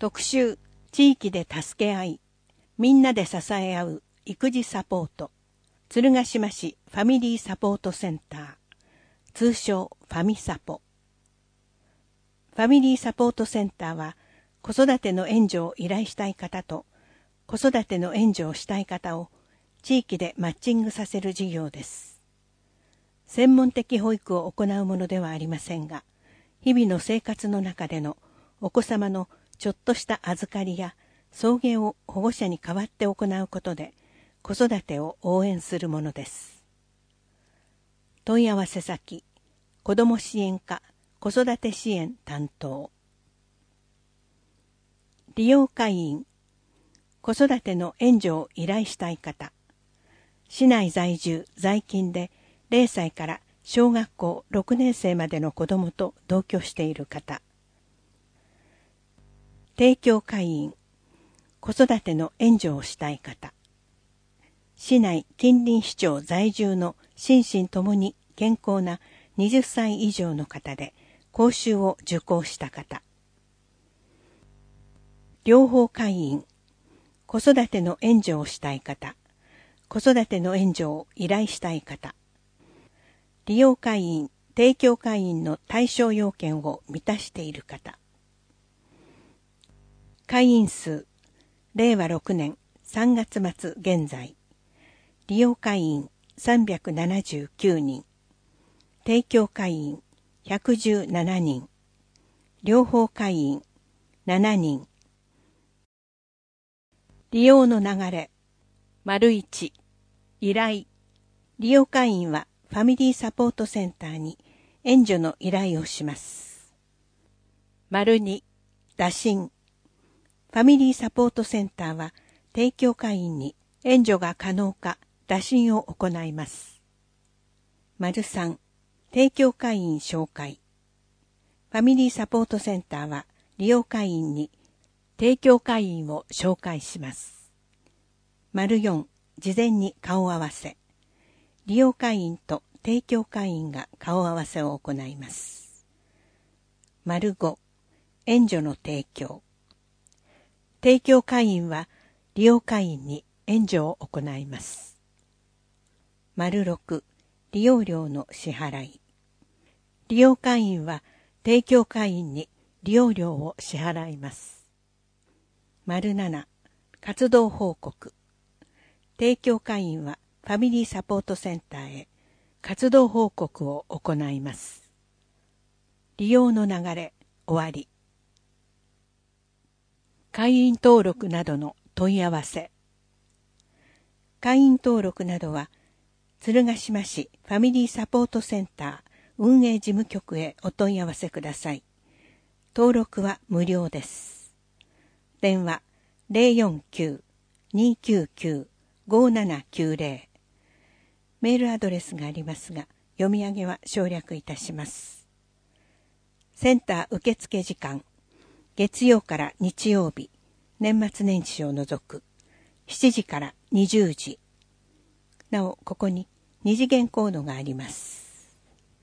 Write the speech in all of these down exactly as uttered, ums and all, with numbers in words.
特集、地域で助け合い、みんなで支え合う育児サポート、鶴ヶ島市ファミリーサポートセンター、通称ファミサポ。ファミリーサポートセンターは、子育ての援助を依頼したい方と、子育ての援助をしたい方を地域でマッチングさせる事業です。専門的保育を行うものではありませんが、日々の生活の中でのお子様のちょっとした預かりや送迎を保護者に代わって行うことで、子育てを応援するものです。問い合わせ先、子ども支援課子育て支援担当。利用会員、子育ての援助を依頼したい方、市内在住在勤でれいさいから小学校ろくねん生までの子どもと同居している方、提供会員、子育ての援助をしたい方、市内近隣市町在住の心身ともに健康なはたち以上の方で講習を受講した方、両方会員、子育ての援助をしたい方、子育ての援助を依頼したい方、利用会員、提供会員の対象要件を満たしている方、会員数、れいわろくねんさんがつ末現在、利用会員さんびゃくななじゅうきゅうにん、提供会員ひゃくじゅうななにん、両方会員しちにん。利用の流れ、丸いち、依頼。利用会員はファミリーサポートセンターに援助の依頼をします。丸に、打診。ファミリーサポートセンターは提供会員に援助が可能か打診を行います。丸さん、提供会員紹介。ファミリーサポートセンターは利用会員に提供会員を紹介します。丸よん、事前に顔合わせ。利用会員と提供会員が顔合わせを行います。丸ご、援助の提供。提供会員は利用会員に援助を行います。丸ろく、利用料の支払い。利用会員は提供会員に利用料を支払います。丸なな、活動報告。提供会員はファミリーサポートセンターへ活動報告を行います。利用の流れ、終わり。会員登録などの問い合わせ。会員登録などは、鶴ヶ島市ファミリーサポートセンター運営事務局へお問い合わせください。登録は無料です。電話 ゼロよんきゅう にーきゅうきゅう ごーななきゅうゼロ。メールアドレスがありますが、読み上げは省略いたします。センター受付時間、月曜から日曜日、年末年始を除く、しちじからにじゅうじ。なお、ここに二次元コードがあります。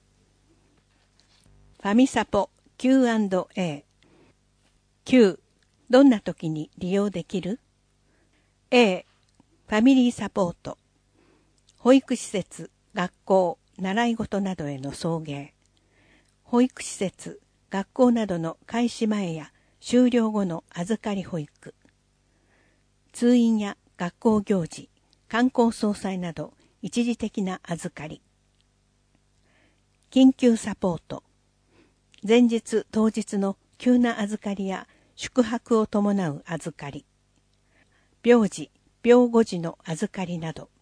ファミサポ キューアンドエー。Q、どんな時に利用できる？ A、ファミリーサポート。保育施設、学校、習い事などへの送迎。保育施設、学校などの開始前や終了後の預かり保育。通院や学校行事、観光総裁など一時的な預かり。緊急サポート。前日当日の急な預かりや宿泊を伴う預かり。病児、病後時の預かりなど。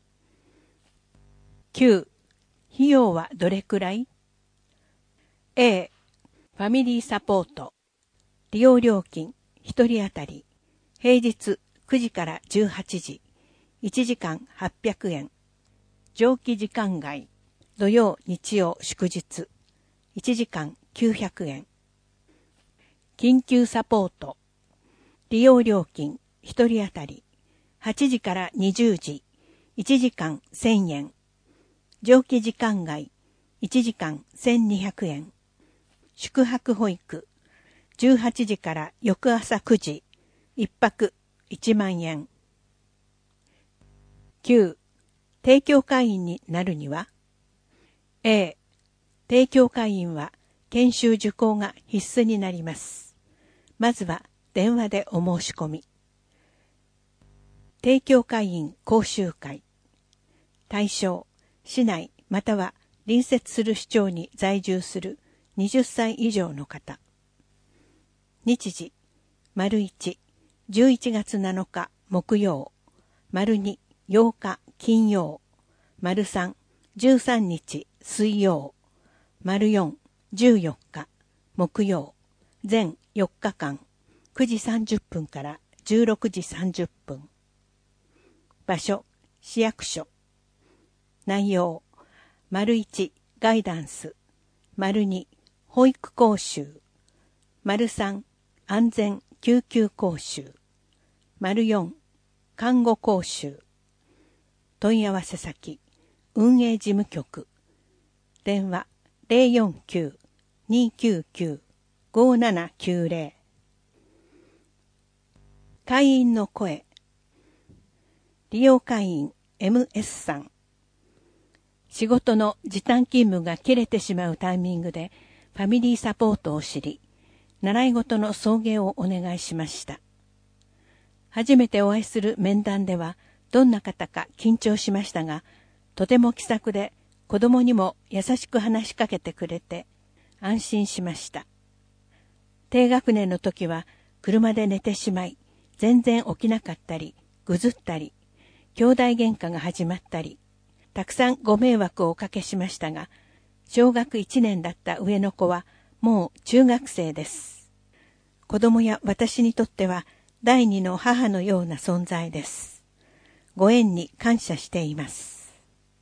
きゅう、費用はどれくらい？ A、ファミリーサポート。利用料金、ひとり当たり、平日くじからじゅうはちじ、いちじかんはっぴゃくえん。上記時間外、土曜、日曜、祝日、いちじかんきゅうひゃくえん。緊急サポート。利用料金、ひとり当たり、はちじからにじゅうじ、いちじかんせんえん。上記時間外、いちじかんせんにひゃくえん。宿泊保育、 じゅうはちじから翌朝くじ、一泊いちまんえん。きゅう、提供会員になるには A、提供会員は研修受講が必須になります。まずは電話でお申し込み。提供会員講習会。対象、市内または隣接する市町に在住するはたち以上の方。日時、丸いち、じゅういちがつなのか木曜、丸に、ようか金曜、丸さん、じゅうさんにち水曜、丸よん、じゅうよっか木曜、全よっかかん、くじさんじゅっぷんからじゅうろくじさんじゅっぷん。場所、市役所。内容、丸いち、ガイダンス。丸に、保育講習。丸さん、安全救急講習。丸よん、看護講習。問い合わせ先、運営事務局。電話 ゼロよんきゅう にーきゅうきゅう ごーななきゅうゼロ。会員の声。利用会員 エムエス さん。仕事の時短勤務が切れてしまうタイミングでファミリーサポートを知り、習い事の送迎をお願いしました。初めてお会いする面談ではどんな方か緊張しましたが、とても気さくで子供にも優しく話しかけてくれて安心しました。低学年の時は車で寝てしまい、全然起きなかったり、ぐずったり、兄弟喧嘩が始まったり、たくさんご迷惑をおかけしましたが、小学いちねんだった上の子はもう中学生です。子供や私にとっては第二の母のような存在です。ご縁に感謝しています。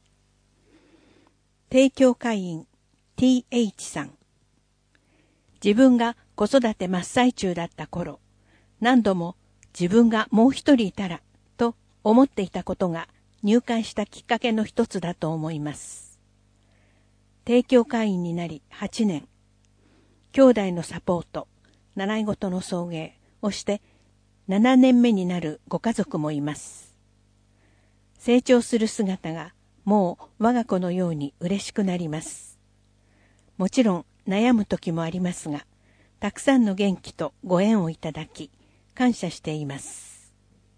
提供会員 ティーエイチ さん。自分が子育て真っ最中だった頃、何度も自分がもう一人いたらと思っていたことが入会したきっかけの一つだと思います。提供会員になりはちねん、兄弟のサポート、習い事の送迎をしてななねんめになるご家族もいます。成長する姿がもう我が子のように嬉しくなります。もちろん悩む時もありますが、たくさんの元気とご縁をいただき、感謝しています。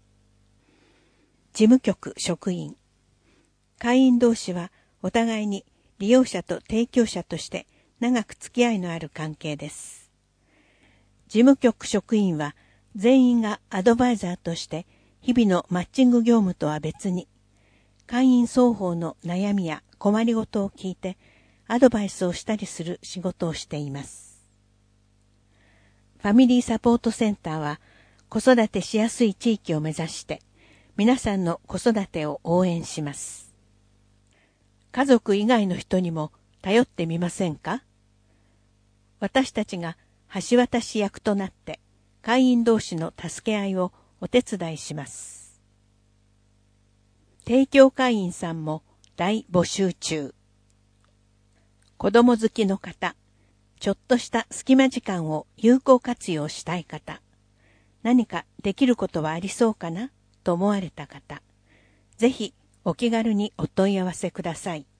事務局職員。会員同士はお互いに利用者と提供者として長く付き合いのある関係です。事務局職員は全員がアドバイザーとして日々のマッチング業務とは別に、会員双方の悩みや困りごとを聞いてアドバイスをしたりする仕事をしています。ファミリーサポートセンターは子育てしやすい地域を目指して皆さんの子育てを応援します。家族以外の人にも頼ってみませんか？私たちが橋渡し役となって会員同士の助け合いをお手伝いします。提供会員さんも大募集中。子供好きの方、ちょっとした隙間時間を有効活用したい方、何かできることはありそうかなと思われた方、ぜひお気軽にお問い合わせください。